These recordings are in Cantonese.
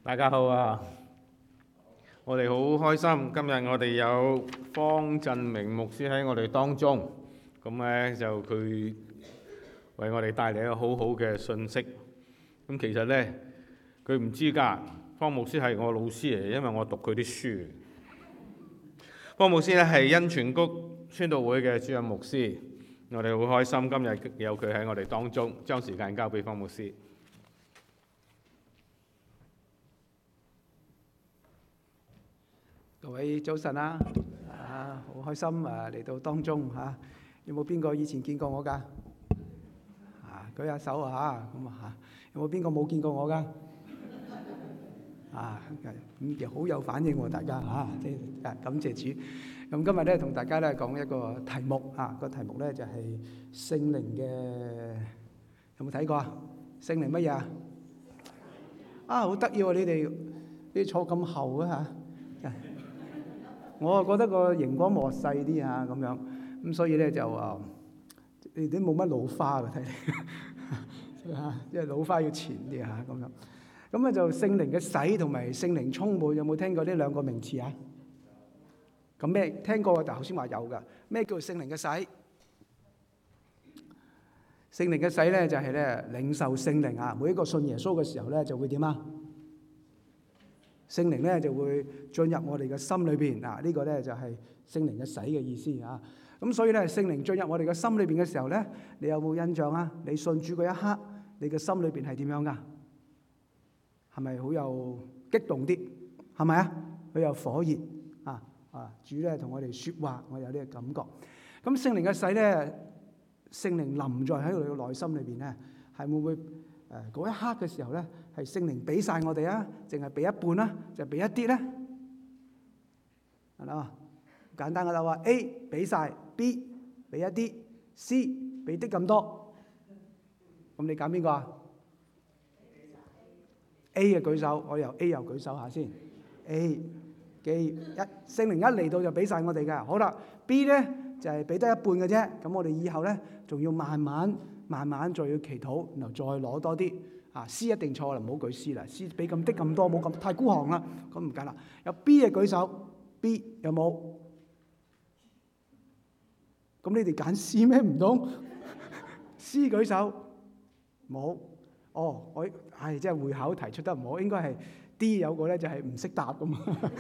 大家好啊！我哋好開心，今日我哋有方振明牧師喺我哋當中，咁咧就佢為我哋帶嚟一個好好嘅信息。咁其實咧佢唔知㗎，方牧師係我老師嚟，因為我讀佢啲書。方牧師咧係恩泉谷宣道會嘅主任牧師，我哋好開心今日有佢喺我哋當中，將時間交俾方牧師。 各位早晨啊！好開心嚟到當中嚇。有冇邊個以前見過我㗎？舉下手啊！咁有冇邊個冇見過我㗎？咁好有反應喎，大家感謝主。咁今日咧同大家咧講一個題目個題目咧就係聖靈嘅，有冇睇過啊？聖靈乜嘢啊？好得意喎！你哋坐咁後啊嚇！我覺得個熒光幕細啲咁樣，咁所以咧就你哋冇乜老花嘅睇嚟，即係老花要前啲咁樣。咁就聖靈嘅洗同埋聖靈充滿，有冇聽過呢兩個名詞啊？咁咩聽過？但頭先話有㗎。咩叫聖靈嘅洗？聖靈嘅洗咧就係咧領受聖靈啊！每一個信耶穌嘅時候咧就會點啊？聖靈咧就會進入我哋嘅心裏邊呢個咧就係聖靈嘅洗嘅意思咁所以咧聖靈進入我哋嘅心裏邊嘅時候咧，你有冇印象啊？你信主嗰一刻，你嘅心裏邊係點樣噶？係咪好有激動啲？係咪啊？好有火熱主咧同我哋說話，我有呢個感覺。咁聖靈嘅洗咧，聖靈臨在喺我哋嘅內心裏邊咧，係會唔會嗰一刻嘅時候咧？係聖靈俾晒我哋啊，淨係俾一半啦，就俾一啲咧，係嘛？簡單嘅就話 A 俾晒 ，B 俾一啲 ，C 俾啲咁多。咁你揀邊個啊 ？A 嘅舉手，我由 A 又舉手下先。A 聖靈一嚟到就俾晒我哋㗎。好啦 ，B 咧就係俾得一半嘅啫。咁我哋以後咧仲要慢慢再要祈禱，然後再攞多啲。C 一定錯啦，唔好舉 C 啦。C 俾咁啲咁多，冇咁太孤寒啦，咁唔緊啦。有 B 嘅舉手 ，B 有冇？咁你哋揀 C 咩？唔通 C 舉手冇？我即係會考題出得唔好，應該係 D 有個咧就係唔識答咁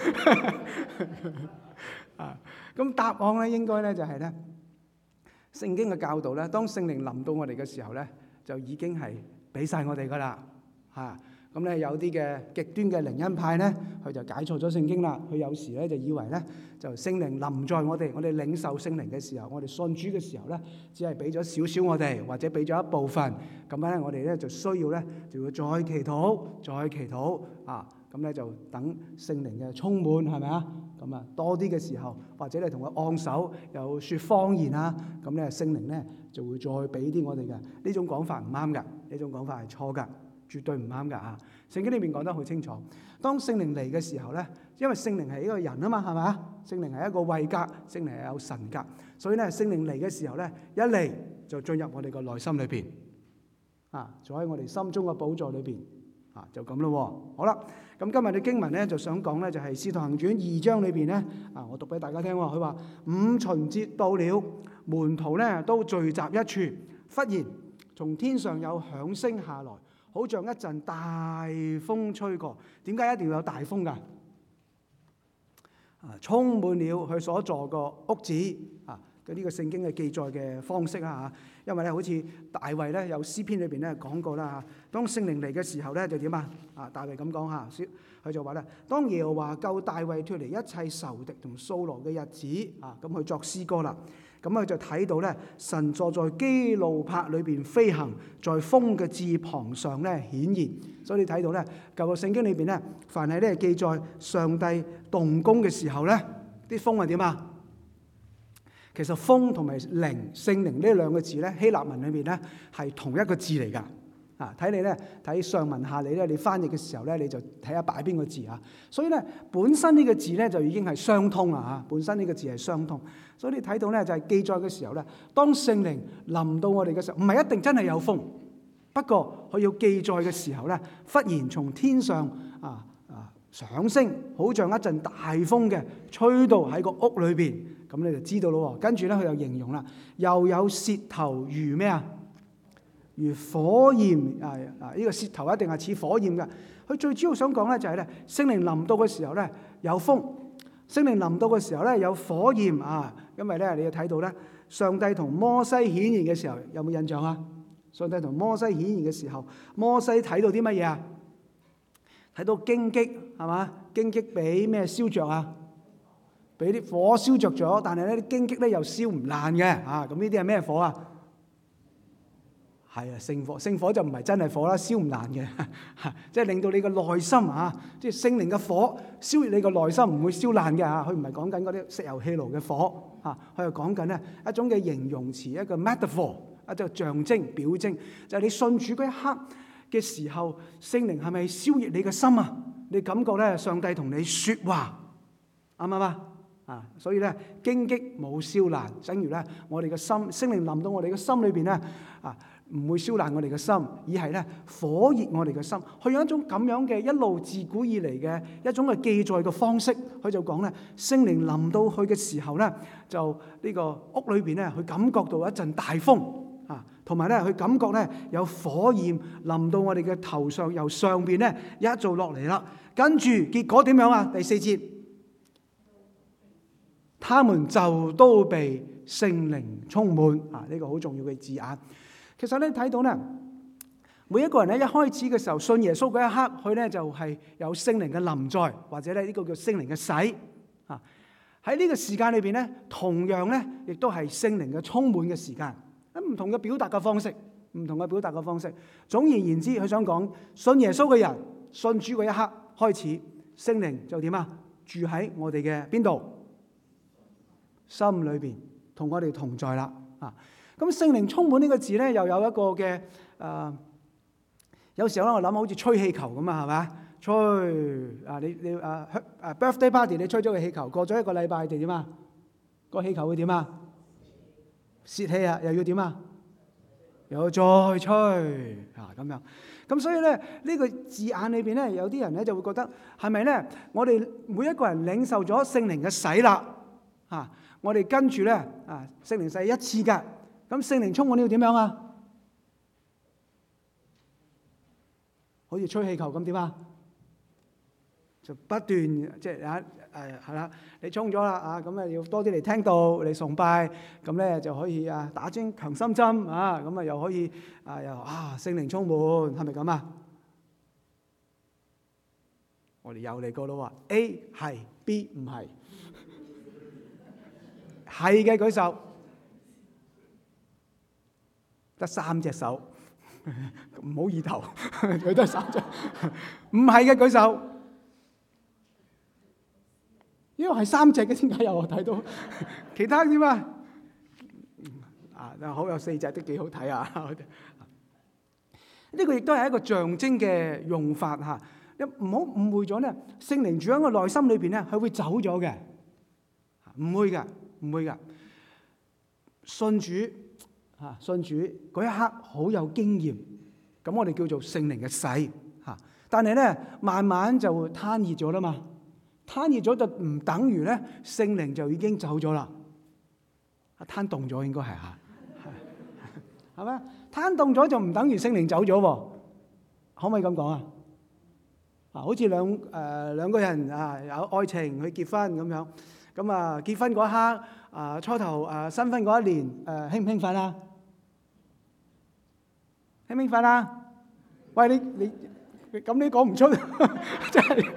咁答案咧應該咧就係咧聖經嘅教導咧，當聖靈臨到我哋嘅時候咧，就已經係俾晒我哋噶啦咁咧有啲嘅極端嘅靈恩派咧，佢就解錯咗聖經啦。佢有時咧就以為咧就聖靈臨在我哋領受聖靈嘅時候，我哋信主嘅時候咧，只係俾咗少少我哋，或者俾咗一部分咁樣咧，我哋咧就需要咧就要再祈禱咁咧就等聖靈嘅充滿，係咪啊？咁多啲嘅時候，或者你同佢按手，又説方言咁咧聖靈咧就會再俾啲我哋嘅。呢種講法唔啱㗎，呢種講法係錯㗎，絕對唔啱㗎聖經裏面講得好清楚，當聖靈嚟嘅時候咧，因為聖靈係一個人啊嘛，係咪啊？聖靈係一個位格，聖靈係有神格，所以咧聖靈嚟嘅時候咧，一嚟就進入我哋個內心裏邊坐喺我哋心中嘅寶座裏邊就咁咯。好啦，咁今日嘅經文咧就想講咧就係《使徒行傳》2章裏邊咧我讀俾大家聽喎。佢話五旬節到了，門徒咧都聚集一處，忽然從天上有響聲下來，好像一陣大風吹過。點解一定要有大風㗎？充滿了佢所坐個屋子呢個聖經嘅記載嘅方式因為咧好似大衛咧有詩篇裏邊咧講過啦當聖靈嚟嘅時候咧就點大衛咁講佢就話咧，當耶和華救大衛脫離一切仇敵同掃羅嘅日子咁佢作詩歌啦。咁佢就睇到咧，神坐在基路伯裏邊飛行，在風嘅翅膀上咧顯現。所以你睇到咧，舊約聖經裏邊咧，凡係咧記載上帝動工嘅時候咧，啲風係點啊？其實風同埋靈、聖靈呢兩個字咧，希臘文裏邊咧係同一個字嚟㗎。睇你咧睇上文下理咧，你翻譯嘅時候咧，你就睇下擺邊個字所以咧，本身呢個字咧就已經係相通啦本身呢個字係相通，所以你睇到咧就係記載嘅時候咧，當聖靈臨到我哋嘅時候，唔係一定真係有風，不過佢要記載嘅時候咧，忽然從天上上升，好像一陣大風嘅吹到喺個屋裏邊，咁你就知道咯。跟住咧，佢又形容啦，又有舌頭如咩啊？如火焰呢個舌頭一定係似火焰嘅。佢最主要想講咧就係咧，聖靈臨到嘅時候咧有風，聖靈臨到嘅時候咧有火焰啊。因為咧你要睇到咧，上帝同摩西顯現嘅時候有冇印象啊？上帝同摩西顯現嘅時候，摩西睇到啲乜嘢啊？睇到荊棘係嘛？荊棘俾咩燒着啊？俾啲火燒着咗，但係咧啲荊棘咧又燒唔爛嘅啊！咁呢啲係咩火啊？係啊，聖火。聖火就唔係真係火啦，燒唔爛嘅，即係令到你個內心啊，即係聖靈嘅火燒熱你個內心，唔會燒爛嘅嚇。佢唔係講緊嗰啲石油氣爐嘅火嚇，佢係講緊咧一種嘅形容詞，一個 metaphor， 一個象徵表徵，就係你信主嗰一刻嘅時候，聖靈係咪燒熱你嘅心啊？你感覺咧上帝同你説話，啱唔啱啊？啊，所以咧荊棘冇燒爛，正如咧我哋嘅心，聖靈臨到我哋嘅心裏邊咧啊。唔會燒爛我哋嘅心，而係咧火熱我哋嘅心。佢有一種咁樣嘅一路自古以嚟嘅一種嘅記載嘅方式，佢就講咧聖靈臨到佢嘅時候咧，就呢個屋裏邊咧，佢感覺到一陣大風啊，同埋咧佢感覺咧有火焰臨到我哋嘅頭上，由上邊咧一做落嚟啦。跟住結果點樣啊？第4節，他們就都被聖靈充滿啊！呢個好重要嘅字眼。其實咧睇到咧，每一個人咧一開始嘅時候信耶穌嗰一刻，佢咧就係有聖靈嘅臨在，或者咧呢個叫聖靈嘅洗啊。喺呢個時間裏邊咧，同樣咧亦都係聖靈嘅充滿嘅時間。喺唔同嘅表達嘅方式，唔同嘅表達嘅方式。總而言之，佢想講信耶穌嘅人，信主嗰一刻開始，聖靈就點啊？住喺我哋嘅邊度？心裏邊同我哋同在啦啊！咁聖靈充滿呢個字咧，又有一個嘅有時候咧我諗好似吹氣球咁啊，係咪？吹啊！你birthday party 你吹咗個氣球，過咗一個禮拜就點啊？個氣球會點啊？泄氣啊！又要點啊？又再吹啊！咁樣咁所以咧呢個字眼裏邊咧，有啲人咧就會覺得係咪咧？我哋每一個人領受咗聖靈嘅洗啦啊！我哋跟住咧啊，聖靈洗一次㗎。咁聖靈充滿要點樣啊？好似吹氣球咁點啊？就不斷即係係啦，你充咗啦啊，咁啊要多啲嚟聽道嚟崇拜，咁咧就可以啊打針強心針啊，咁啊又可以又聖靈充滿，係咪咁啊？我哋又嚟過咯喎 ，A 係 B 唔係，係嘅舉手。得3隻手，唔好意頭，佢得3隻。唔係嘅舉手，因為係3隻嘅，點解有我睇到？其他點啊？好有4隻都幾好睇啊！呢個亦都係一個象徵嘅用法嚇。唔好誤會咗咧，聖靈住喺我內心裏邊咧，佢會走咗嘅，唔會嘅，唔會嘅。信主。信主嗰一刻好有經驗，咁我哋叫做聖靈嘅洗嚇。但係咧，慢慢就攤熱咗啦嘛，攤熱咗就唔等於咧聖靈就已經走咗啦。攤凍咗應該係嚇，係咪？攤凍咗就唔等於聖靈走咗喎，可唔可以咁講啊？好似兩個人有愛情去結婚咁樣，咁啊結婚嗰一刻初頭新婚嗰一年興唔興奮啊？興唔興奮啊？喂，你咁你講唔出，真係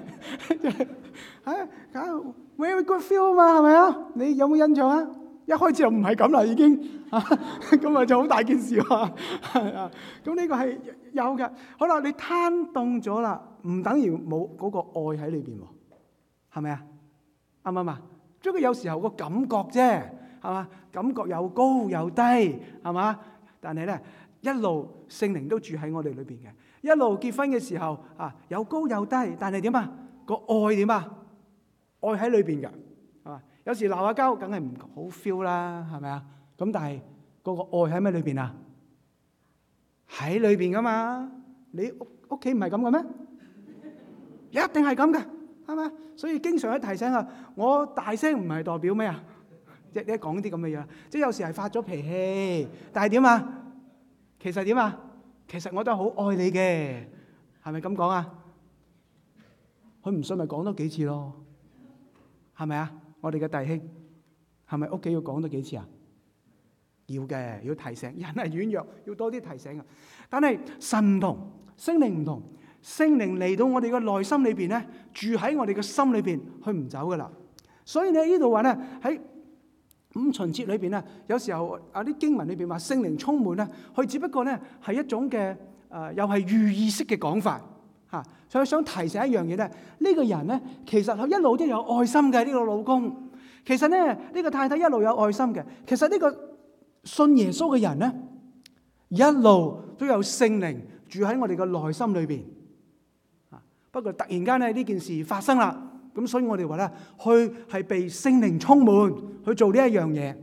very good feel 啊嘛，係咪啊？你有冇印象啊？一開始就唔係咁啦，已經咁啊就好大件事喎。咁呢個係有嘅。好啦，你攤凍咗啦，唔等於冇嗰個愛喺裏邊喎，係咪啊？啱唔啱啊？即係有時候個感覺啫，係嘛？感覺有高有低，係嘛？但係咧，一路聖靈都住喺我哋裏邊嘅。一路結婚嘅時候有高有低，但係點啊？個愛點啊？愛喺裏邊嘅，係嘛？有時鬧下交，梗係唔好 feel 啦，係咪啊？咁但係嗰個愛喺咩裏邊啊？喺裏邊噶嘛？你屋企唔係咁嘅咩？ 一定係咁嘅，係咪？所以經常喺提醒啊，我大聲唔係代表咩啊？一講啲咁嘅嘢，即係有時係發咗脾氣，但係點啊？其實點啊？其實我都好愛你嘅，係咪咁講啊？佢唔信咪講多幾次咯，係咪啊？我哋嘅弟兄係咪屋企要講多幾次啊？要嘅，要提醒人係軟弱，要多啲提醒嘅。但係神唔同，聖靈唔同，聖靈嚟到我哋嘅內心裏邊咧，住喺我哋嘅心裏邊，佢唔走噶啦。所以咧呢度話咧喺五旬節裏邊咧，有時候啊啲經文裏邊話聖靈充滿咧，佢只不過咧係一種嘅又係寓意式嘅講法嚇。所以想提醒一樣嘢咧，呢個人咧其實佢一路都有愛心嘅，呢個老公。其實咧呢個太太一路有愛心嘅。其實呢個信耶穌嘅人咧，一路都有聖靈住喺我哋嘅內心裏邊。不過突然間咧呢件事發生啦，咁所以我哋話咧，佢係被聖靈充滿去做呢一樣嘢，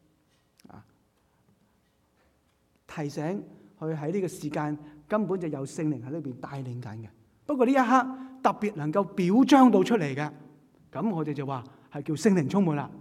提醒佢喺呢個時間根本就有聖靈喺裏邊帶領緊嘅。不過呢一刻特別能夠表彰到出嚟嘅，咁我哋就話係叫聖靈充滿啦。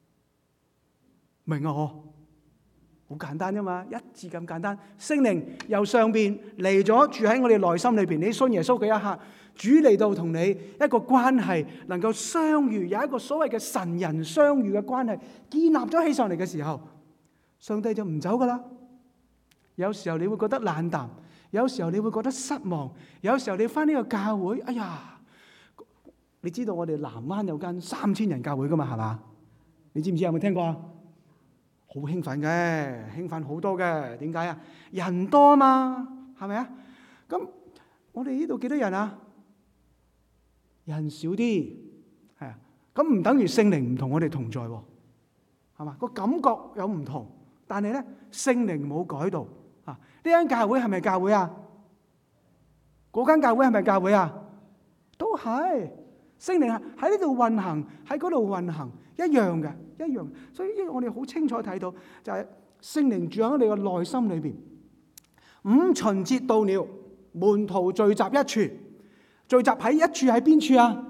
明啊？好簡單啫嘛，一字咁簡單。聖靈由上邊嚟咗，住喺我哋內心裏邊。你信耶穌嘅一刻，主嚟到同你一個關係能夠相遇，有一個所謂嘅神人相遇嘅關係建立咗起上嚟嘅時候，上帝就唔走噶啦。有時候你會覺得冷淡，有時候你會覺得失望，有時候你翻呢個教會，哎呀，你知道我哋南灣有間3000人教會噶嘛，係嘛？你知唔知？有冇聽過啊？好興奮嘅，興奮好多嘅。點解啊？人多啊嘛，係咪啊？咁我哋呢度幾多人啊？人少啲，係啊。咁唔等於聖靈唔同我哋同在喎，係嘛？個感覺有唔同，但係咧聖靈冇改到啊。呢間教會係咪教會啊？嗰間教會係咪教會啊？都係聖靈喺呢度運行，喺嗰度運行。一樣嘅，一樣。所以我哋好清楚睇到，就係聖靈住喺我哋嘅內心裏邊。五旬節到了，門徒聚集一處，聚集喺一處喺邊處啊？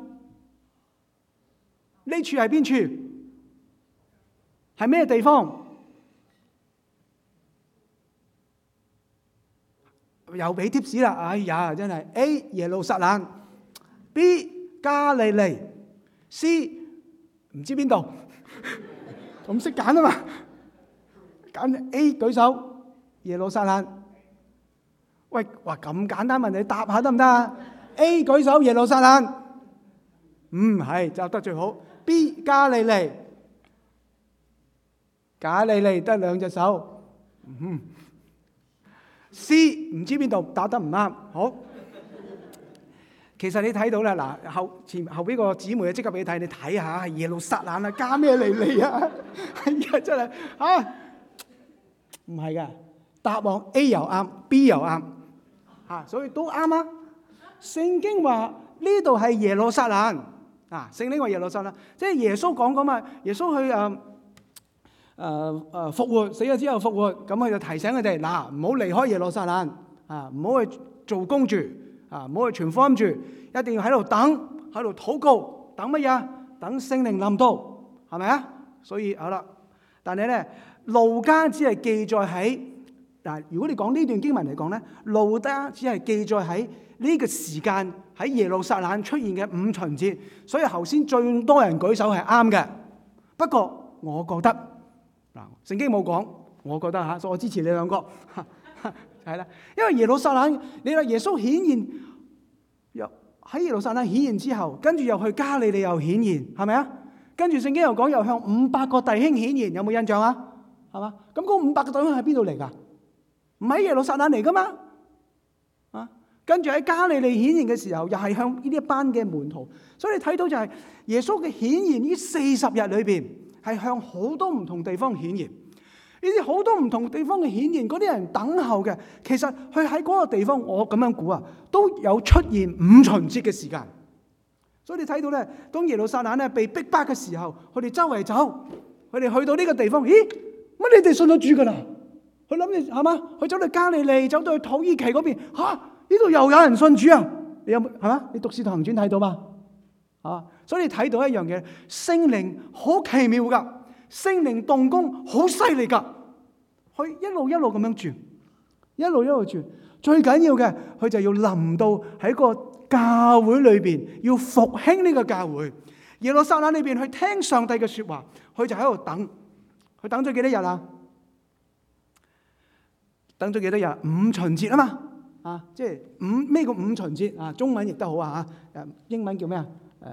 呢處係邊處？係咩地方？又俾貼士啦！哎呀，真係 A 耶路撒冷 ，B 加利利 ，C 唔知邊度，咁識揀啊嘛？揀 A 舉手，耶路撒冷。喂，哇咁簡單問你答下得唔得啊 ？A 舉手，耶路撒冷。係就得最好。B 加利利，加利利得2隻手。C 唔知邊度，答得唔啱。好。其實你睇到啦，嗱後邊個姊妹即刻俾你睇，你睇下耶路撒冷啊，加咩利利啊？係啊，真係嚇，唔係嘅，答案 A 又啱，B 又啱，所以都啱啊！聖經話呢度係耶路撒冷啊，聖經話耶路撒冷，即係耶穌講咁啊，耶穌去復活，死咗之後復活，咁佢就提醒佢哋嗱，唔好離開耶路撒冷啊，唔好去做工住。唔好去傳福音住，一定要喺度等，喺度禱告，等乜嘢？等聖靈臨到，係咪啊？所以好啦，但係咧，路加只係記載喺嗱，如果你講呢段經文嚟講咧，路加只係記載喺呢個時間喺耶路撒冷出現嘅五旬節，所以頭先最多人舉手係啱嘅。不過我覺得嗱，聖經冇講，我覺得嚇，所以我支持你兩個。係啦，因為耶路撒冷，你話耶穌顯現，又喺耶路撒冷顯現之後，跟住又去加利利又顯現，係咪啊？跟住聖經又講又向500個弟兄顯現，有冇印象啊？係嘛？咁嗰500個弟兄喺邊度嚟㗎？唔喺耶路撒冷嚟㗎嘛？跟住喺加利利顯現嘅時候，又係向呢一班嘅門徒，所以你睇到就係耶穌嘅顯現呢40日裏邊，係向好多唔同地方顯現。呢啲好多唔同地方嘅顯現，嗰啲人等候嘅，其實佢喺嗰個地方，我咁樣估啊，都有出現五旬節嘅時間。所以你睇到咧，當耶路撒冷咧被逼迫嘅時候，佢哋周圍走，佢哋去到呢個地方，咦？乜你哋信咗主噶啦？佢諗住係嘛？佢走到加利利，走到去土耳其嗰邊，呢度又有人信主啊？ 你有冇係嘛？你讀《使徒行傳》睇到嘛？啊，所以你睇到一樣嘢，聖靈好奇妙噶，聖靈動工好犀利噶，佢一路咁樣轉，一路轉。最緊要嘅，佢就要臨到喺個教會裏邊，要復興呢個教會。耶路撒冷裏邊去聽上帝嘅說話，佢就喺度等。佢等咗幾多日啊？等咗幾多日？五旬節啊嘛，啊，即係咩叫五旬節啊？中文譯得好啊吓，英文叫咩啊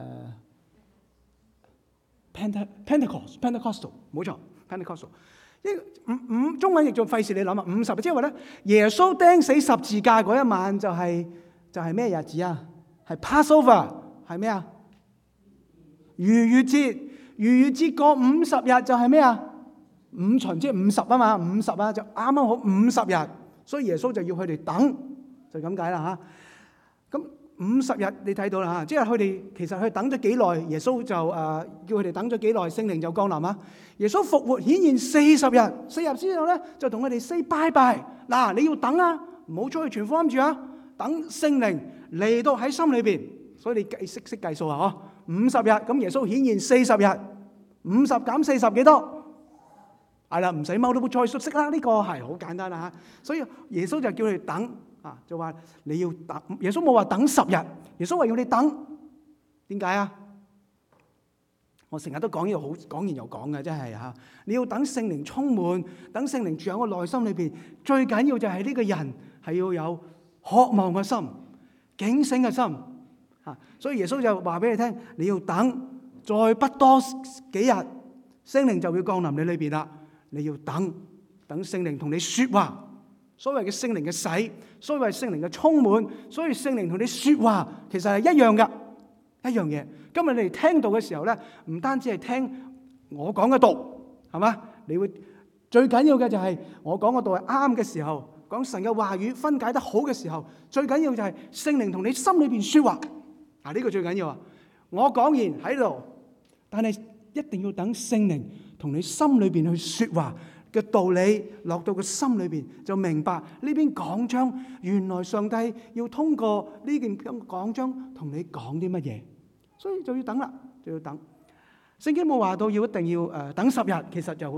？Pentecostal， 冇錯 ，Pentecostal。中文譯做費事你諗啊，50，即係話咧，耶穌釘死十字架嗰一晚就係咩日子啊？係 Passover， 係咩啊？逾越節，逾越節過50日就係咩啊？五旬即係50啊嘛，50啊就啱啱好50日，所以耶穌就要佢哋等，就咁解啦吓。咁50日你睇到啦吓，即係佢哋其實佢等咗幾耐，耶穌就叫佢哋等咗幾耐，聖靈就降臨啊。耶穌復活顯現40日，4日之後咧就同佢哋 say bye bye。嗱，你要等啊，唔好出去傳福音住啊，等聖靈嚟到喺心裏邊。所以你識計數啊嗬，50日咁耶穌顯現40日，50減40幾多？係啦，唔使踎都再熟悉啦，呢個係好簡單啦嚇。所以耶穌就叫佢哋等啊，就話你要等。耶穌冇話等10日，耶穌話要你等。點解啊？我成日都講呢個好，講完又講嘅，真係嚇。你要等聖靈充滿，等聖靈住喺我內心裏邊。最緊要就係呢個人係要有渴望嘅心、警醒嘅心嚇。所以耶穌就話俾你聽，你要等，再不多幾日，聖靈就會降臨你裏邊啦。你要等聖靈同你說話，所謂嘅聖靈嘅洗，所謂聖靈嘅充滿，所以聖靈同你說話，其實係一樣噶，一樣嘢。今日你哋聽到嘅時候咧，唔單止係聽我講嘅道，係嘛？你會最緊要嘅就係我講嘅道係啱嘅時候，講神嘅話語分解得好嘅時候，最緊要就係聖靈同你心裏邊說話。嗱，呢個最緊要啊！我講完喺度，但係一定要等聖靈同你心裏邊去說話嘅道理落到個心裏邊，就明白呢篇講章原來上帝要通過呢件講章同你講啲乜嘢，所以就要等啦，就要等。聖經冇話到要一定要等10日，其實就好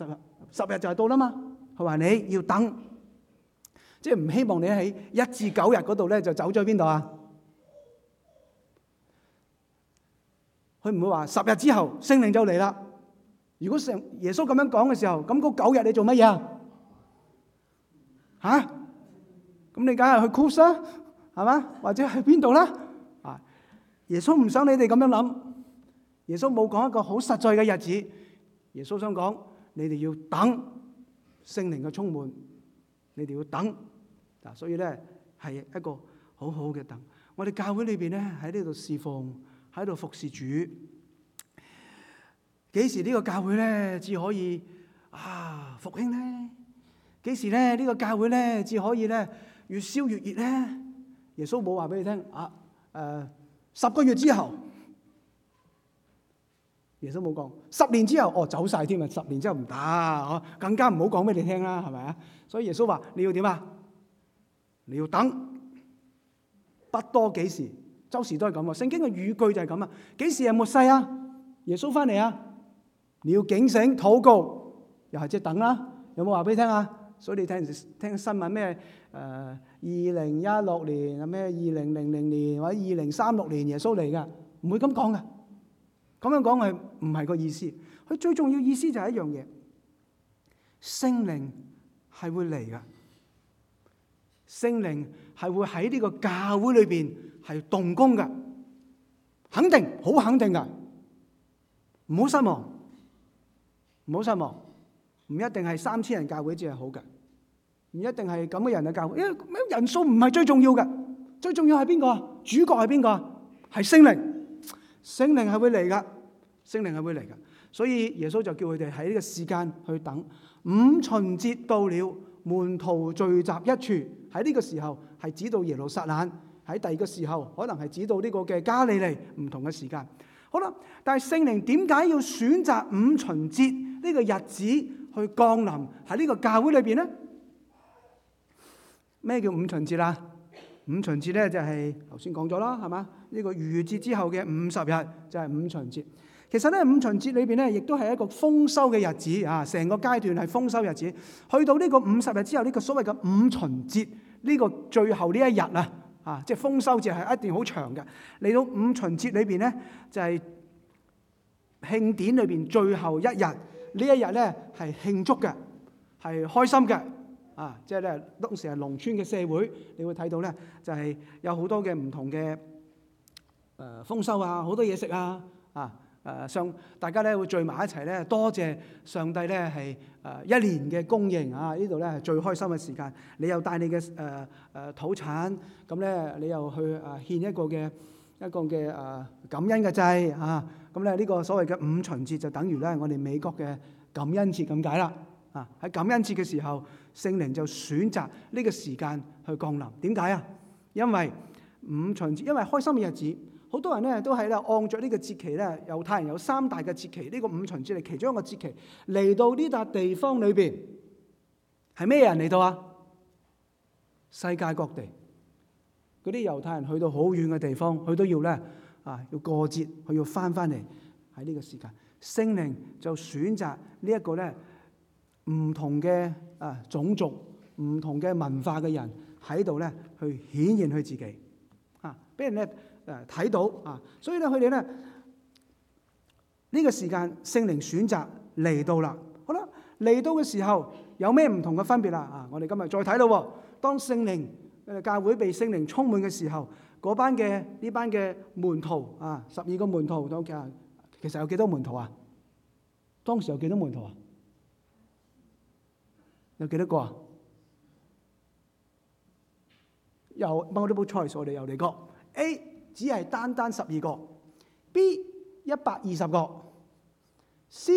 10日就係到啦嘛。佢話你要等，即係唔希望你喺1至9日嗰度咧就走咗去邊度啊？佢唔會話10日之後聖靈就嚟啦。如果耶穌咁樣講嘅時候，咁嗰9日你做乜嘢啊？吓？咁你梗係去 cruise 啦，係嘛？或者去邊度啦？啊！耶穌唔想你哋咁樣諗，耶穌冇講一個好實在嘅日子。耶穌想講，你哋要等聖靈嘅充滿，你哋要等。嗱，所以咧係一個好好嘅等。我哋教會裏邊咧喺呢度侍奉，喺度服侍主。幾時呢個教會咧至可以復興咧？幾時咧呢個教會咧至可以咧越燒越熱咧？耶穌冇話俾你聽10個月之後，耶穌冇講10年之後，走晒添啊！10年之後唔得，更加唔好講俾你聽啦，係咪啊？所以耶穌話你要點啊？你要等，不多幾時？周時都係咁啊！聖經嘅語句就係咁啊！幾時係末世啊？耶穌翻嚟啊！你要警醒禱告，又係即係等啦。有冇話俾你聽啊？所以你聽新聞咩？2016年咩2000年或者2036年耶穌嚟噶，唔會咁講噶。咁樣講係唔係個意思？佢最重要意思就係一樣嘢，聖靈係會嚟噶，聖靈係會喺呢個教會裏邊係動工噶，肯定好肯定噶，唔好失望。唔好失望，唔一定係3000人教會至係好嘅，唔一定係咁嘅人嘅教會，因為人數唔係最重要嘅，最重要係邊個啊？主角係邊個啊？係聖靈，聖靈係會嚟噶，聖靈係會嚟噶，所以耶穌就叫佢哋喺呢個時間去等。五旬節到了，門徒聚集一處，喺呢個時候係指到耶路撒冷，喺第二個時候可能係指到呢個嘅加利利，唔同嘅時間。好啦，但係聖靈點解要選擇五旬節呢個日子去降臨喺呢個教會裏邊咧？咩叫五旬節啊？ 五旬節咧就係頭先講咗啦，係嘛？呢個逾越節之後嘅50日就係五旬節。其實咧五旬節裏邊咧，亦都係一個豐收嘅日子啊！成個階段係豐收日子。去到呢個50日之後，呢個所謂嘅五旬節，呢個最後呢一日啊，即係豐收節係一定好長嘅。嚟到五旬節裏邊咧，就係慶典裏邊最後一日。呢一日咧係慶祝嘅，係開心嘅。啊，即係咧當時係農村嘅社會，你會睇到咧就係有好多嘅唔同嘅豐收啊，好多嘢食啊，大家咧會聚埋一齊咧，多謝上帝咧係一年嘅供應啊！呢度咧係最開心嘅時間。你又帶你嘅土產，咁咧你又去獻一個嘅感恩嘅祭啊！咁咧呢個所謂嘅五旬節就等於咧我哋美國嘅感恩節咁解啦。啊，喺感恩節嘅時候，聖靈就選擇呢個時間去降臨。點解啊？因為五旬節，因為開心嘅日子。好多人咧都係咧按著呢個節期咧，猶太人有3大嘅節期，呢個五旬節係其中一個節期。嚟到呢笪地方裏邊，係咩人嚟到啊？世界各地嗰啲猶太人去到好遠嘅地方，佢都要咧要過節，佢要翻嚟喺呢個時間。聖靈就選擇呢一個咧唔同嘅種族、唔同嘅文化嘅人喺度咧去顯現佢自己俾人咧睇到啊，所以咧佢哋咧呢個時間聖靈選擇嚟到啦。好啦，嚟到嘅時候有咩唔同嘅分別啦？我哋今日再睇到，當聖靈教會被聖靈充滿嘅時候，呢班嘅門徒12個門徒，其實有幾多門徒啊？當時有幾多門徒啊？有幾多個啊？有 multiple choice， 我哋又嚟過 A。只係單12個 ，B 120個 ，C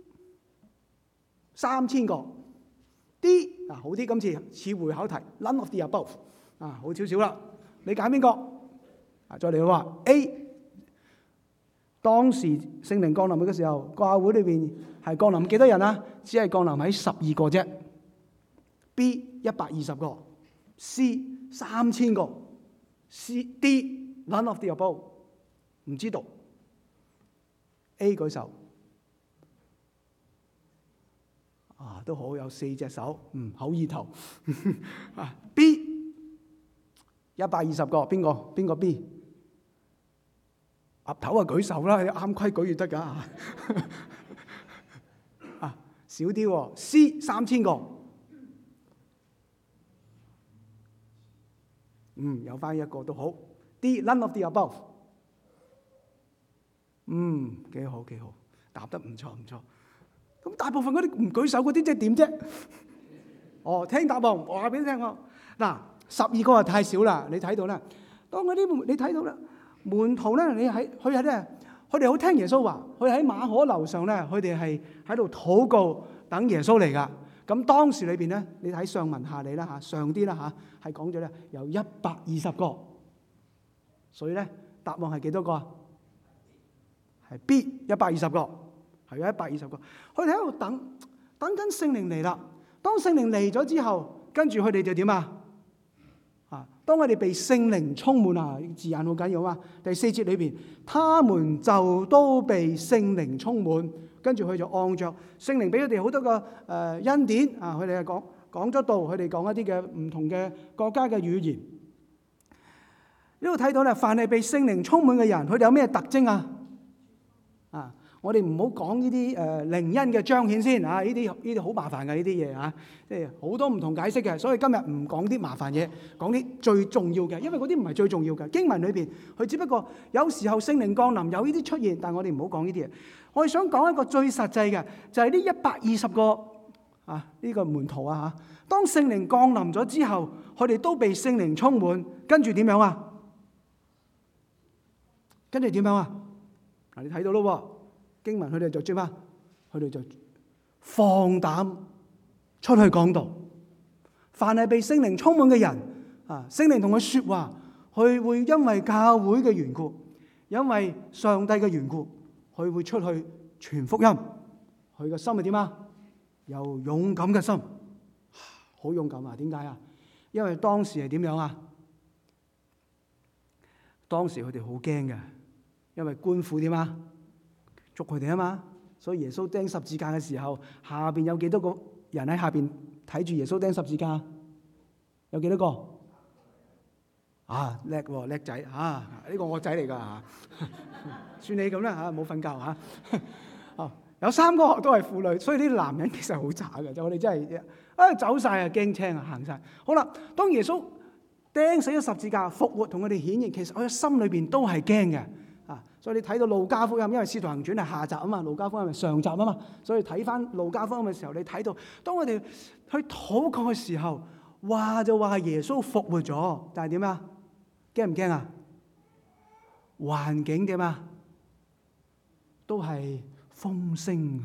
3000個 ，D 好啲，今次似會考題 ，none of the above 好少少啦。你揀邊個？再嚟話 A， 當時聖靈降臨嘅時候，教會裏邊係降臨幾多人啊？只係降臨喺12個啫。B 120個 ，C 3000個 ，D None of the above， 唔知道。A 舉手，都好，有4隻手，好意頭。B 120個，邊個 B？ 岌頭舉手啦，啱規矩要得㗎。少啲喎。C 3000個，有翻一個都好。D none of the above， 幾好，答得唔錯。咁大部分嗰啲唔舉手嗰啲即係點啫？聽答案，我話俾你聽喎。嗱，12個係太少啦。你睇到啦，當嗰啲你睇到啦，門徒咧，佢哋好聽耶穌話，佢喺馬可樓上咧，佢哋係喺度禱告等耶穌嚟噶。咁當時裏邊咧，你睇上文下理啦上啲啦係講咗咧有120個。所以咧，答案係幾多個啊？係 B 120個，係有120個。佢哋喺度等緊聖靈嚟啦。當聖靈嚟咗之後，跟住佢哋就點啊？當佢哋被聖靈充滿字眼好緊要啊！第4節裏邊，他們就都被聖靈充滿，跟住佢就按着聖靈俾佢哋好多個恩典佢哋係講咗道，佢哋講一啲嘅唔同嘅國家嘅語言。呢度睇到咧，凡係被聖靈充滿嘅人，佢哋有咩特徵啊？我哋唔好講呢啲靈恩嘅彰顯先呢啲好麻煩嘅呢啲嘢即係好多唔同解釋嘅，所以今日唔講啲麻煩嘢，講啲最重要嘅，因為嗰啲唔係最重要嘅。經文裏邊，佢只不過有時候聖靈降臨有呢啲出現，但係我哋唔好講呢啲嘢。我哋想講一個最實際嘅，就係呢120個呢個門徒當聖靈降臨咗之後，佢哋都被聖靈充滿，跟住點樣啊？跟住點樣啊？你睇到咯，經文佢哋就做咩？佢哋就放膽出去講道。凡係被聖靈充滿嘅人，聖靈同佢說話，佢會因為教會嘅緣故，因為上帝嘅緣故，佢會出去傳福音。佢個心係點啊？有勇敢嘅心，好勇敢啊！點解啊？因為當時係點樣啊？ 當時佢哋好驚嘅，因為官府點啊？捉佢哋啊嘛。所以耶穌釘十字架嘅時候，下邊有幾多個人喺下邊睇住耶穌釘十字架？有幾多個？啊，叻喎，叻仔啊！呢個我仔嚟㗎嚇，算你咁啦嚇，冇瞓覺嚇。哦，有3個都係婦女，所以啲男人其實好渣嘅，就我哋真係走晒啊，驚青啊，行晒。好啦，當耶穌釘死咗十字架，復活同佢哋顯現，其實我嘅心裏邊都係驚嘅啊！所以你睇到路加福音，因為使徒行傳係下集啊嘛，路加福音係上集啊嘛，所以睇翻路加福音嘅時候，你睇到當我哋去禱告嘅時候，話就話係耶穌復活咗，但係點啊？驚唔驚啊？環境點啊？都係風聲，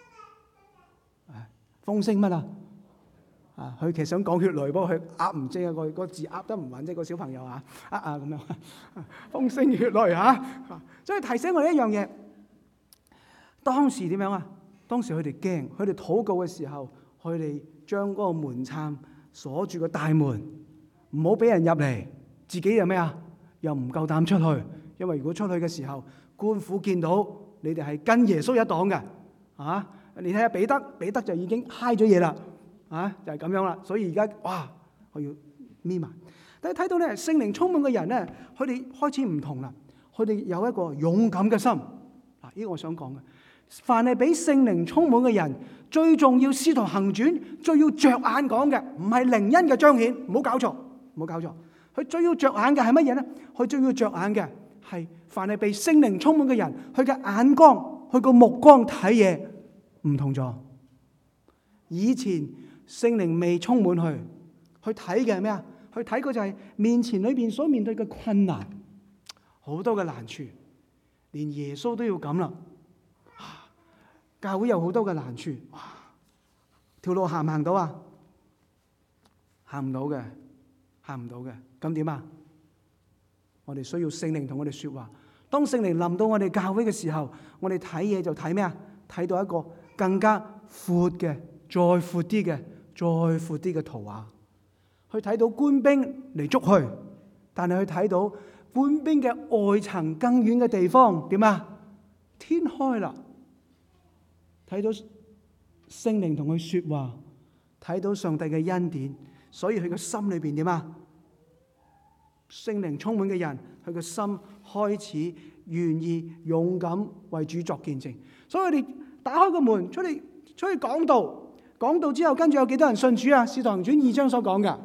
風聲乜啊？啊，佢其實想講血淚，不過佢噏唔正啊，個字噏得唔穩，即係個小朋友啊咁樣，風聲血淚嚇，所以提醒我哋一樣嘢。當時點樣啊？當時佢哋驚，佢哋禱告嘅時候，佢哋將嗰個門檻鎖住個大門，唔好俾人入嚟。自己又咩啊？又唔夠膽出去，因為如果出去嘅時候，官府見到你哋係跟耶穌一黨嘅，啊！你睇下彼得就已經嗨咗嘢啦，啊，就係咁樣啦。所以而家哇，我要咪埋。但係睇到咧，聖靈充滿嘅人咧，佢哋開始唔同啦，佢哋有一個勇敢嘅心。嗱，呢個我想講嘅，凡係俾聖靈充滿嘅人，最重要使徒行傳最要着眼講嘅，唔係靈恩嘅彰顯，唔好搞錯，唔好搞錯。佢最要着眼嘅係乜嘢咧？佢最要着眼嘅係凡係被聖靈充滿嘅人，佢嘅眼光、佢個目光睇嘢唔同咗。以前聖靈未充滿去睇嘅係咩啊？去睇佢就係面前裏邊所面對嘅困難，好多嘅難處，連耶穌都要咁啦。教會有好多嘅難處，條路行唔行到啊？行唔到嘅，行唔到嘅。咁點啊？我哋需要聖靈同我哋說話。當聖靈臨到我哋教會嘅時候，我哋睇嘢就睇咩啊？睇到一個更加闊嘅、再闊啲嘅、再闊啲嘅圖畫。去睇到官兵嚟捉去，但係去睇到官兵嘅外層更遠嘅地方，點啊？天開啦！睇到聖靈同佢說話，睇到上帝嘅恩典，所以佢嘅心裏邊點啊？聖靈充滿嘅人，佢嘅心開始願意勇敢為主作見證。所以佢哋打開個門出去講道，講道之後跟住有幾多人信主啊？使徒行傳2章所講嘅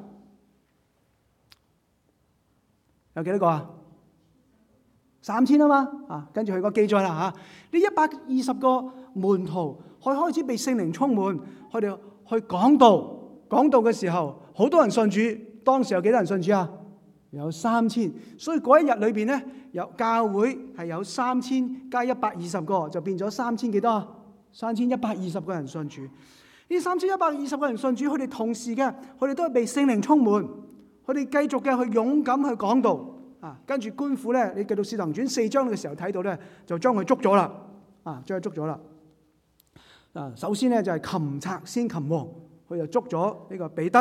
有幾多個啊？3000啊嘛，跟住佢個記載啦嚇。呢120個門徒，佢開始被聖靈充滿，佢哋去講道，講道嘅時候好多人信主。當時有幾多人信主啊？有3000，所以嗰一日裏邊咧，有教會係有3000加120個，就變咗3000幾多啊？3120個人信主。呢3120個人信主，佢哋同時嘅，佢哋都係被聖靈充滿，佢哋繼續嘅去勇敢去講道啊。跟住官府咧，你記到使徒行傳4章嘅時候睇到咧，就將佢捉咗啦，將佢捉咗啦。首先咧就係擒賊先擒王，佢就捉咗呢個彼得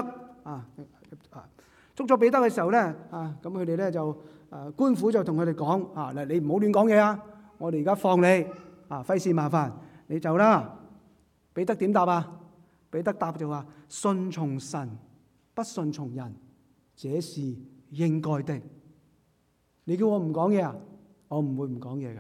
捉咗彼得嘅時候咧，咁佢哋咧就官府就同佢哋講嗱，你唔好亂講嘢啊！我哋而家放你費事麻煩，你走啦。彼得點答啊？彼得答就話：順從神，不順從人，這是應該的。你叫我唔講嘢啊？我唔會唔講嘢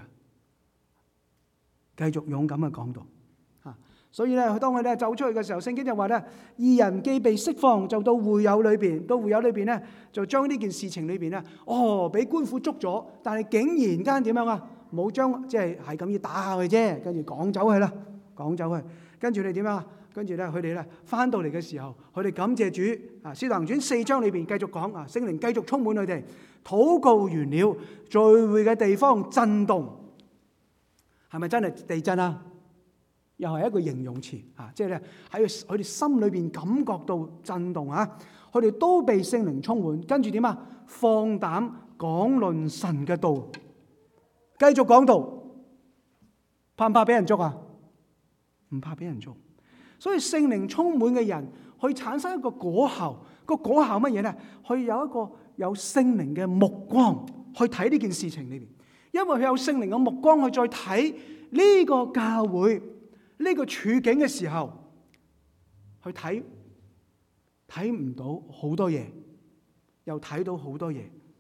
嘅，繼續勇敢嘅講道。所以咧，當佢哋走出去嘅時候，聖經就話咧，義人既被釋放，就到會友裏邊，咧，就將呢件事情裏邊咧，俾官府捉咗，但係竟然間點樣啊？冇將即係咁要打下佢啫，跟住趕走佢啦，趕走佢。跟住你點樣啊？跟住咧，佢哋咧翻到嚟嘅時候，佢哋感謝主。使徒行傳4章裏邊繼續講聖靈繼續充滿佢哋，禱告完了，聚會嘅地方震動，係咪真係地震啊？又係一個形容詞即係咧喺佢哋心裏邊感覺到震動佢哋都被聖靈充滿，跟住點啊？放膽講論神嘅道，繼續講道，怕唔怕俾人捉啊？唔怕俾人捉。所以聖靈充滿嘅人，去產生一個果效，個果效乜嘢咧？去有一個有聖靈嘅目光去睇呢件事情裏邊，因為佢有聖靈嘅目光去再睇呢個教會呢個處境嘅時候，去睇唔到好多嘢，又睇到好多嘢。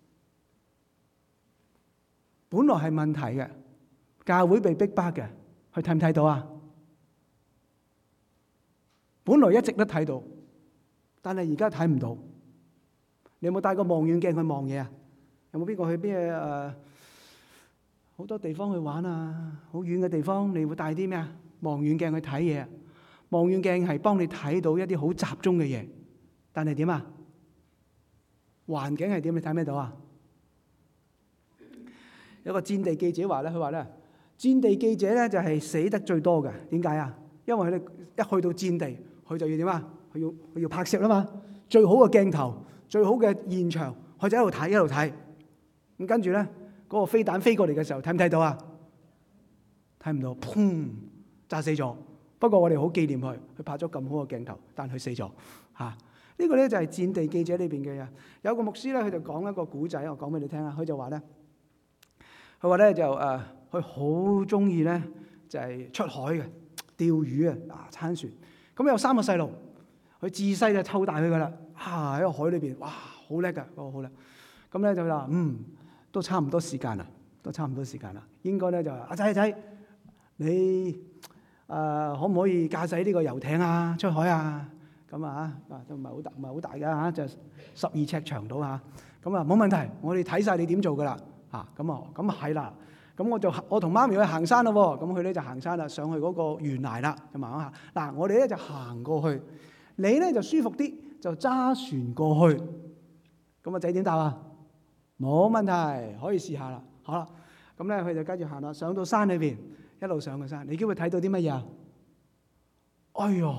本來係問題嘅，教會被逼迫嘅，佢睇唔睇到啊？本來一直都睇到，但係而家睇唔到。你有冇帶個望遠鏡去望嘢啊？有冇邊個去好多地方去玩啊？好遠嘅地方，你會帶啲咩啊？望遠鏡去睇嘢。望遠鏡係幫你睇到一啲好集中嘅嘢，但係點啊？環境係點？你睇唔睇到啊？有個戰地記者話咧，佢話咧，戰地記者咧就係死得最多嘅。點解啊？因為佢哋一去到戰地，佢就要點啊？佢要拍攝啦嘛，最好嘅鏡頭，最好嘅現場，佢就一路睇一路睇。咁跟住咧，嗰個飛彈飛過嚟嘅時候，睇唔睇到啊？睇唔到，砰！炸死咗。不過我哋好紀念佢，佢拍咗咁好嘅鏡頭，但佢死咗嚇。呢個咧就係戰地記者裏邊嘅嘢。有個牧師咧，佢就講一個古仔，我講俾你聽啊。佢就話咧，佢好中意咧就係出海嘅釣魚啊，撐船。咁有3個細路，佢自細就湊大佢噶啦。喺個海裏邊，哇，好叻噶，好叻。咁咧就話都差唔多時間啦，應該咧就話阿仔，你可唔可以駕駛呢個遊艇啊？出海啊？咁啊都唔係好大㗎嚇，就12尺長度嚇。咁啊冇問題，我哋睇晒你點做㗎啦嚇。咁係啦。咁我同媽咪去行山咯喎。咁佢咧就行山啦，上去嗰個懸崖啦，就慢慢行。嗱，我哋咧就行過去，你咧就舒服啲，就揸船過去。咁啊仔點答啊？冇問題，可以試下啦。好啦，咁咧佢就跟住行啦，上到山裏邊，一路上個山，你叫佢睇到啲乜嘢啊？哎呦，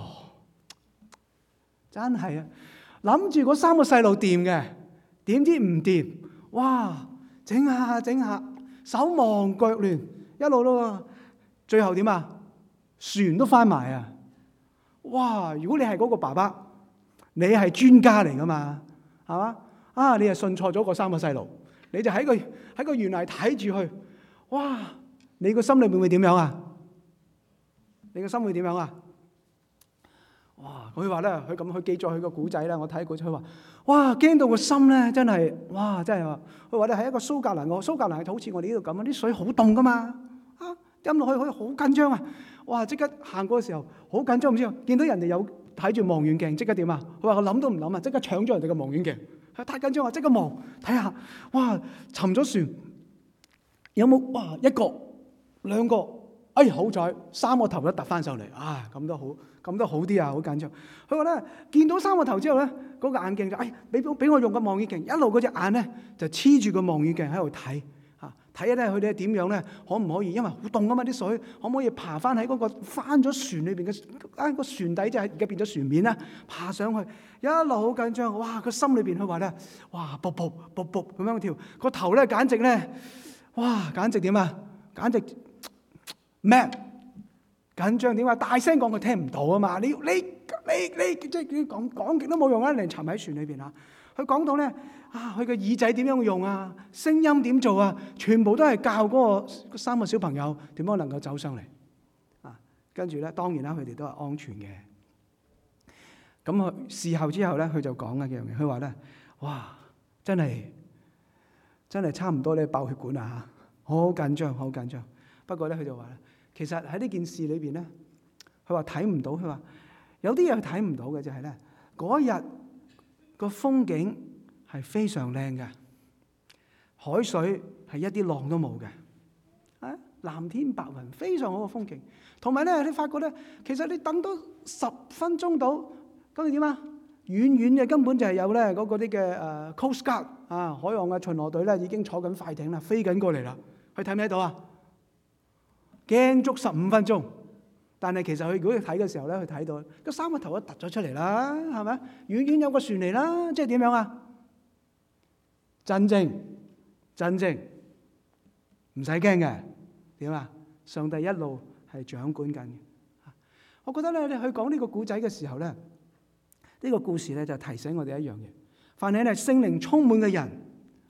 真係啊！諗住嗰3個細路掂嘅，點知唔掂？哇！整下，手忙腳亂，一路都最後點啊？船都翻埋啊！哇！如果你係嗰個爸爸，你係專家嚟噶嘛？係嘛？你係信錯咗嗰3個細路，你就喺個懸崖睇住佢，哇！你個心裏面會點樣啊？你個心會點樣啊？哇！佢話咧，佢記載佢個古仔啦。我睇古仔，佢話：哇，驚到個心咧，真係，哇，真係話。佢話咧係一個蘇格蘭，蘇格蘭係好似我哋呢度咁啊，啲水好凍噶嘛，飲落去可以好緊張啊！哇！即刻行過嘅時候好緊張，唔知見到人哋有睇住望遠鏡，即刻點啊？佢話我諗都唔諗啊，即刻搶咗人哋嘅望遠鏡。佢太緊張啊，即刻望睇下，哇！沉咗船有冇？哇！1個、2個，哎，好彩3個頭都突翻上嚟，咁都好啲啊，好緊張。佢話咧見到3個頭之後咧，嗰個眼鏡就俾我用個望遠鏡，一路嗰隻眼咧就黐住個望遠鏡喺度睇睇咧佢哋點樣咧，可唔可以？因為好凍啊嘛啲水，可唔可以爬翻喺嗰個翻咗船裏邊嘅個船底，即係而家變咗船面啦，爬上去一路好緊張。哇！個心裏邊佢話咧，哇，卜卜咁樣跳，個頭咧簡直咧，哇，簡直點啊？簡直咩緊張點啊？大聲講佢聽唔到啊嘛！你即係講極都冇用啊！你沉喺船裏邊啊！佢講到咧佢個耳仔點樣用啊？聲音點做啊？全部都係教嗰個3個小朋友點樣能夠走上嚟跟住咧，當然啦，佢哋都係安全嘅。咁佢事後之後咧，佢就講一樣嘢，佢話咧：哇，真係差唔多咧爆血管啊！好緊張。不過咧，佢就話咧，其實喺呢件事裏邊咧，佢話睇唔到，佢話有啲嘢佢睇唔到嘅就係咧，嗰日個風景係非常靚嘅，海水係一啲浪都冇嘅，藍天白雲，非常好嘅風景。同埋咧，你發覺咧，其實你等多10分鐘到，咁你點啊？遠遠嘅根本就係有咧嗰啲嘅Coast Guard 海岸嘅巡邏隊咧，已經坐緊快艇啦，飛緊過嚟啦。佢睇唔睇到啊？驚足15分鐘，但係其實佢如果睇嘅時候咧，佢睇到個3個頭都突咗出嚟啦，係咪？遠遠有個船嚟啦，即係點樣啊？鎮靜，唔使驚嘅。點啊？上帝一路係掌管緊嘅。我覺得咧，你去講呢個故仔嘅時候咧，呢個故事咧就提醒我哋一樣嘢：凡係聖靈充滿嘅人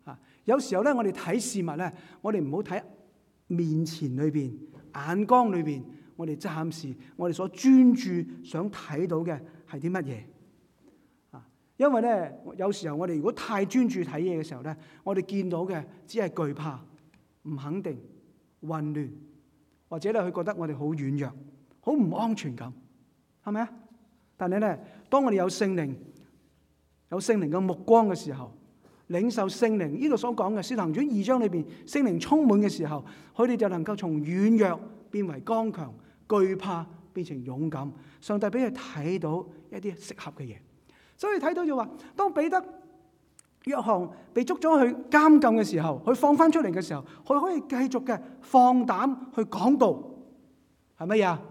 有時候咧，我哋睇事物咧，我哋唔好睇面前裏邊、眼光裏邊，我哋暫時我哋所專注想睇到嘅係啲乜嘢啊？因為咧，有時候我哋如果太專注睇嘢嘅時候咧，我哋見到嘅只係懼怕、唔肯定、混亂，或者咧佢覺得我哋好軟弱、好唔安全感，係咪啊？但係咧，當我哋有聖靈嘅目光嘅時候，領受聖靈呢度所講嘅《使徒行傳》2章裏邊，聖靈充滿嘅時候，佢哋就能夠從軟弱變為剛強，懼怕變成勇敢。上帝俾佢睇到一啲適合嘅嘢，所以睇到就話，當彼得、約翰被捉咗去監禁嘅時候，佢放翻出嚟嘅時候，佢可以繼續嘅放膽去講道，係乜嘢？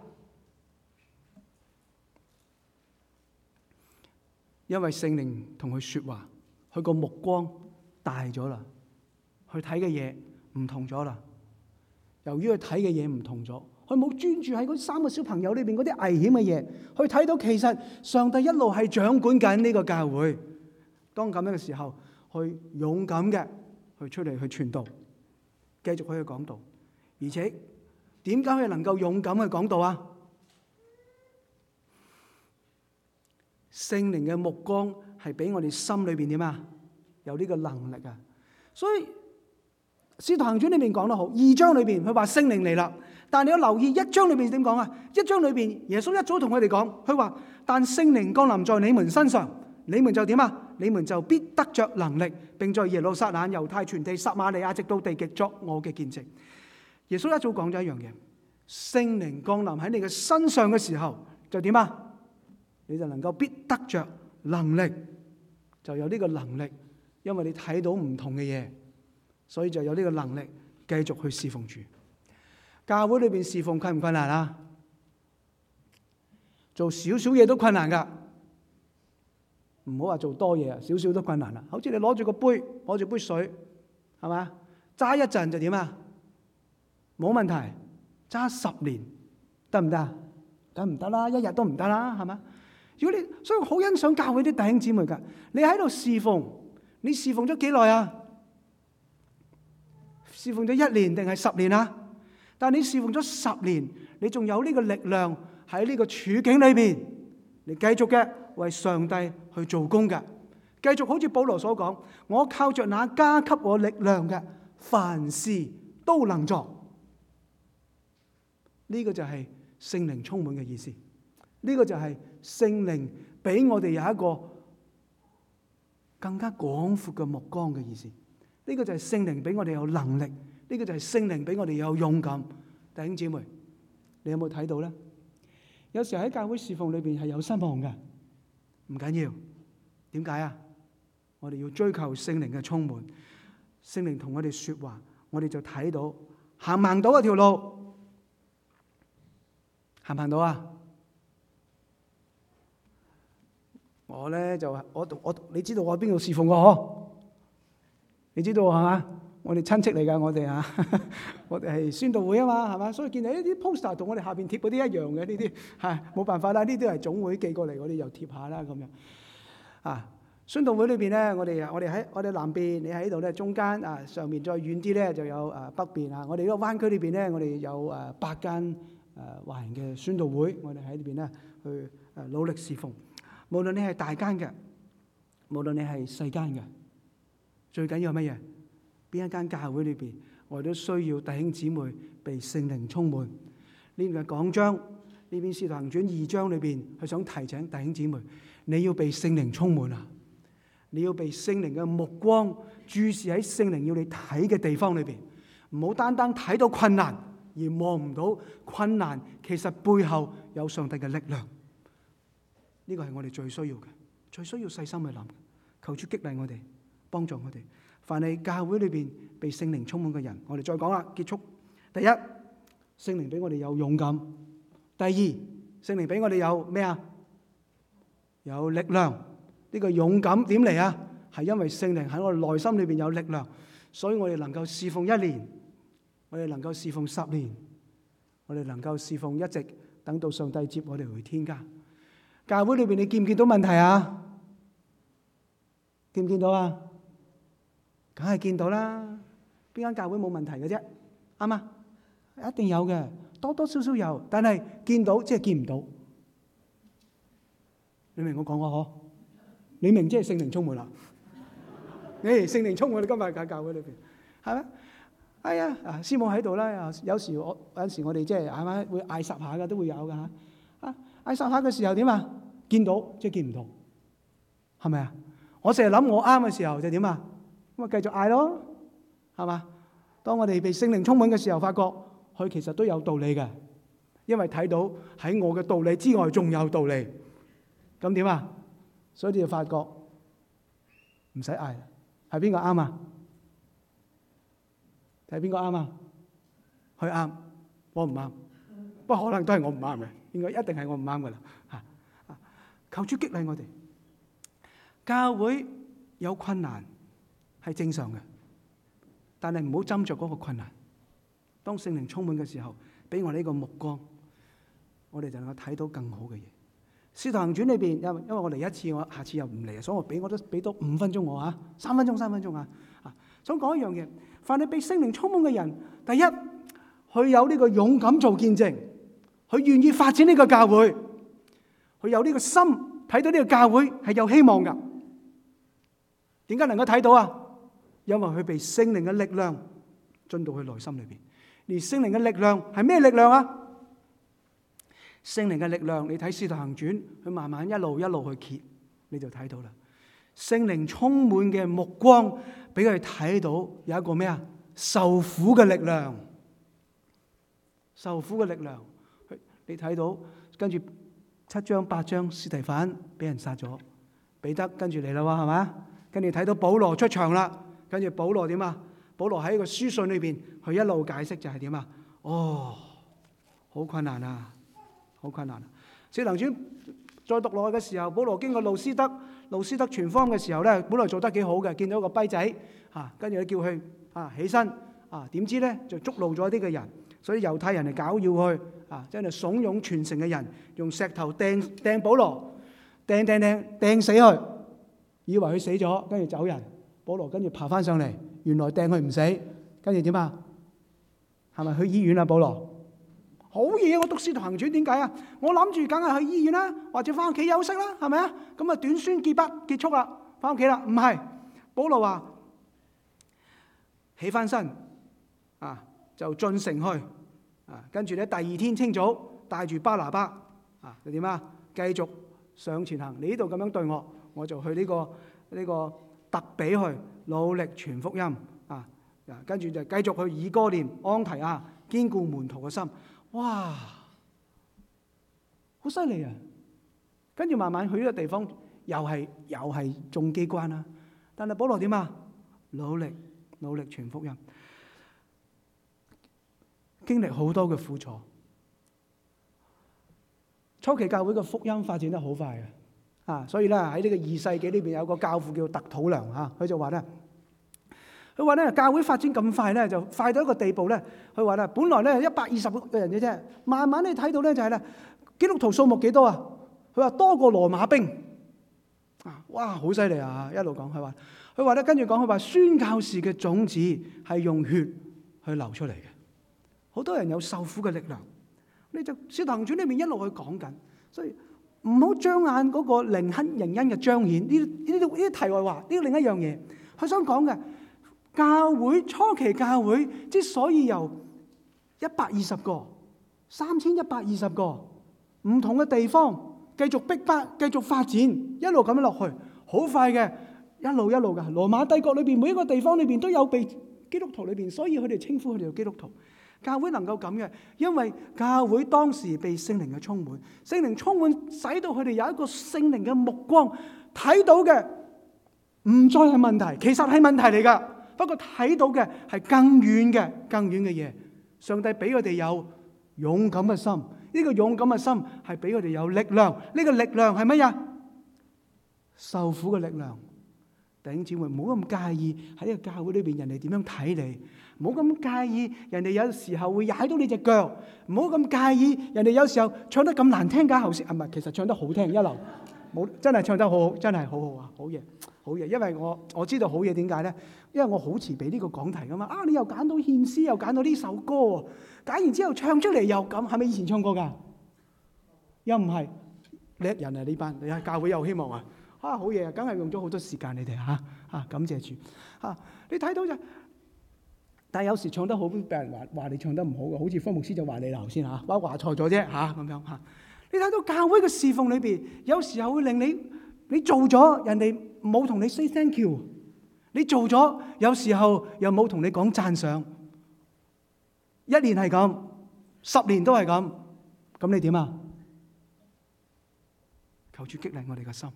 因為聖靈同佢說話，佢個目光大咗啦，佢睇嘅嘢唔同咗啦。由於佢睇嘅嘢唔同咗，佢冇專注喺嗰3個小朋友裏邊嗰啲危險嘅嘢，佢睇到其實上帝一路係掌管緊呢個教會。當咁樣嘅時候，去勇敢嘅去出嚟去傳道，繼續去講道。而且點解佢能夠勇敢去講道啊？聖靈嘅目光係俾我哋心裏邊點啊？有呢個能力啊！所以《使徒行傳》裏面講得好，2章裏邊佢話聖靈嚟啦。但係你要留意1章裏邊點講啊？1章裏邊耶穌一早同佢哋講，佢話：但聖靈降臨在你們身上，你們就點啊？你們就必得着能力，並在耶路撒冷、猶太全地、撒瑪利亞直到地極作我嘅見證。耶穌一早講咗一樣嘢：聖靈降臨喺你嘅身上嘅時候，就點啊？你就能夠必得着能力，就有呢個能力，因為你睇到唔同嘅嘢，所以就有呢個能力繼續去侍奉主。教會裏邊侍奉困唔困難啊？做少少嘢都困難噶，唔好話做多嘢啊，少少都困難啦。好似你攞住個杯，攞住杯水，係嘛？揸一陣就點啊？冇問題，揸10年得唔得？梗唔得啦，一日都唔得啦，係嘛？如果你，所以我好欣賞教會啲弟兄姊妹噶，你喺度侍奉，你侍奉咗幾耐啊？侍奉咗1年定係10年啊？但係你侍奉咗10年，你仲有呢個力量喺呢個處境裏邊，你繼續嘅為上帝去做工嘅，繼續好似保羅所講，我靠着那加給我力量嘅，凡事都能做。呢個就係聖靈充滿嘅意思。呢個就係聖靈俾我哋有一個更加廣闊嘅目光嘅意思。呢個就係聖靈俾我哋有能力。呢個就係聖靈俾我哋有勇敢。弟兄姊妹，你有冇睇到咧？有時候喺教會侍奉裏邊係有失望嘅，唔緊要。點解啊？我哋要追求聖靈嘅充滿，聖靈同我哋說話，我哋就睇到行唔行到嗰條路，行唔行到啊？我咧就我你知道我喺邊度侍奉過嗬？你知道係嘛？我哋親戚嚟噶，我哋啊，我哋係宣道會啊嘛，係嘛？所以見到呢啲 poster 同我哋下邊貼嗰啲一樣嘅，呢啲係冇辦法啦。呢啲係總會寄過嚟，我哋又貼下啦咁樣。啊，宣道會裏邊咧，我哋喺我哋南邊，你喺度咧中間啊，上面再遠啲咧就有北邊啊。我哋呢個灣區裏邊咧，我哋有8間華人嘅宣道會，我哋喺呢邊咧去努力侍奉。無論你係大間嘅，無論你係細間嘅，最緊要係乜嘢？邊一間教會裏邊，我哋都需要弟兄姊妹被聖靈充滿。呢邊嘅講章，呢邊《使徒行傳》2章裏邊，係想提醒弟兄姊妹，你要被聖靈充滿啊！你要被聖靈嘅目光注視喺聖靈要你睇嘅地方裏邊，唔好單單睇到困難而望唔到困難，其實背後有上帝嘅力量。呢個係我哋最需要嘅，最需要細心去諗。求主激勵我哋，幫助我哋。凡係教會裏邊被聖靈充滿嘅人，我哋再講啦，結束。第一，聖靈俾我哋有勇敢；第二，聖靈俾我哋有咩啊？有力量。呢個勇敢點嚟啊？係因為聖靈喺我哋內心裏邊有力量，所以我哋能夠侍奉1年，我哋能夠侍奉10年，我哋能夠侍奉一直等到上帝接我哋回天家。教會裏邊你見唔見到問題啊？見唔見到啊？ 梗係見到啦。邊間教會冇問題嘅啫？啱嘛？一定有嘅，多多少少有，但係見到即係見唔到。你明我講嘅嗬？你明即係聖靈充滿啦。聖靈充滿你今日喺教會裏邊，係咪？係啊，師母喺度啦。有時我哋即係係咪會嗌霎下嘅，都會有嘅嚇。嗌霎下嘅時候點啊？見到即係見唔到，係咪啊？我成日諗我啱嘅時候就點啊？咁啊繼續嗌咯，係嘛？當我哋被聖靈充滿嘅時候，發覺佢其實都有道理嘅，因為睇到喺我嘅道理之外仲有道理。咁點啊？所以你就發覺唔使嗌，係邊個啱啊？係邊個啱啊？佢啱，我唔啱。不過可能都係我唔啱嘅，應該一定係我唔啱噶啦。求主激勵我哋，教會有困難係正常嘅，但係唔好斟酌嗰個困難。當聖靈充滿嘅時候，俾我哋呢個目光，我哋就能夠睇到更好嘅嘢。使徒行傳裏邊，因為我嚟一次，我下次又唔嚟，所以我都俾多5分鐘我啊，3分鐘啊。想講一樣嘢，凡係被聖靈充滿嘅人，第一，佢有呢個勇敢做見證，佢願意發展呢個教會，佢有呢個心睇到呢個教會係有希望噶。點解能夠睇到啊？因為佢被聖靈嘅力量進到佢內心裏邊。而聖靈嘅力量係咩力量啊？聖靈嘅力量，你睇《使徒行傳》，佢慢慢一路去揭，你就睇到啦。聖靈充滿嘅目光，俾佢睇到有一個咩啊？受苦嘅力量，受苦嘅力量。你睇到跟住7章8章，司提反俾人殺咗，彼得跟住嚟啦喎，係嘛？跟住睇到保羅出場啦，跟住保羅點啊？保羅喺個書信裏邊，佢一路解釋就係點啊？哦，好困難啊，好困難。使徒行傳再讀落去嘅時候，保羅經過路斯德傳福音嘅時候咧，本來做得幾好嘅，見到一個跛仔跟住佢叫佢起身點知咧就觸怒咗啲嘅人，所以猶太人嚟攪擾佢真係慫恿全城嘅人用石頭掟保羅，掟死佢，以為佢死咗，跟住走人。保羅跟住爬翻上嚟，原來掟佢唔死，跟住點啊？係咪去醫院啊？保羅好嘢！我讀使徒行傳點解啊？我諗住梗係去醫院啦，或者翻屋企休息啦，係咪啊？咁啊短宣結筆結束啦，翻屋企啦。唔係，保羅話起翻身就進城去跟住咧第2天清早帶住巴拿巴就點啊？繼續上前行。你呢度咁樣對我，我就去呢個特比去努力傳福音跟住就繼續去以哥念、安提亞堅固門徒嘅心。哇，好犀利啊！跟住慢慢去呢個地方，又係中機關啦。但係保羅點啊？努力傳福音，經歷好多嘅苦楚。初期教會嘅福音發展得好快嘅所以咧喺呢個2世紀呢邊有個教父叫特土良佢就話咧。佢話咧教會發展咁快咧，就快到一個地步咧。佢話咧，本來咧120個人嘅啫，慢慢你睇到咧就係咧，基督徒數目幾多啊？佢話多過羅馬兵哇，好犀利啊！一路講，佢話咧，跟住講，佢話宣教士嘅種子係用血去流出嚟嘅，好多人有受苦嘅力量。你就《使徒行傳》裏面一路去講緊，所以唔好張眼嗰個靈恩嘅彰顯。呢啲題外話，呢個另一樣嘢，佢想講嘅。初期教會之所以由120個、3120個唔同嘅地方繼續逼迫、繼續發展，一路咁樣落去，好快嘅，一路嘅。羅馬帝國裏邊每一個地方裏邊都有被基督徒裏邊，所以佢哋稱呼佢哋做基督徒。教會能夠咁嘅，因為教會當時被聖靈嘅充滿，聖靈充滿使到佢哋有一個聖靈嘅目光，睇到嘅唔再係問題，其實係問題嚟㗎。不過睇到嘅係更遠嘅嘢。上帝俾佢哋有勇敢嘅心，呢個勇敢嘅心係俾佢哋有力量。呢個力量係乜嘢？受苦嘅力量。弟兄姊妹，唔好咁介意喺呢個教會裏邊人哋點樣睇你，唔好咁介意人哋有時候會踩到你隻腳，唔好咁介意人哋有時候唱得咁難聽㗎，後先唔係，其實唱得好聽一流，冇真係唱得好好，真係好好啊，好嘢。 好嘢，因為我知道好嘢點解咧？因為我好遲俾呢個講題噶嘛。你又揀到獻詩，又揀到呢首歌喎，揀完之後唱出嚟又咁，係咪以前唱過㗎？又唔係叻人啊！呢班你喺教會有希望啊！好嘢啊！梗係用咗好多時間你哋感謝主你睇到就，但係有時唱得好，俾人話你唱得唔好嘅，好似方牧師就話你頭先話錯咗啫咁樣你睇到教會嘅侍奉裏邊，有時候會令你做咗，人哋冇同你 say thank you； 你做咗，有時候又冇同你講讚賞。1年係咁，10年都係咁，咁你點啊？求主激勵我哋嘅心，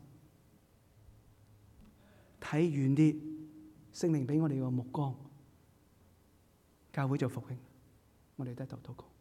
睇遠啲，聖靈俾我哋個目光，教會就復興。我哋低頭禱告。